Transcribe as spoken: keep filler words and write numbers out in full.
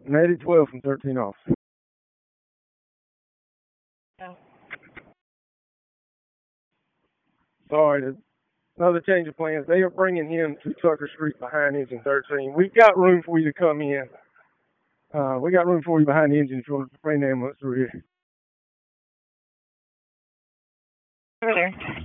eighty twelve from thirteen off. Oh. Sorry, another change of plans. They are bringing him to Tucker Street behind engine thirteen. We've got room for you to come in. Uh, we got room for you behind the engine if you want to bring the ambulance through here. Over there.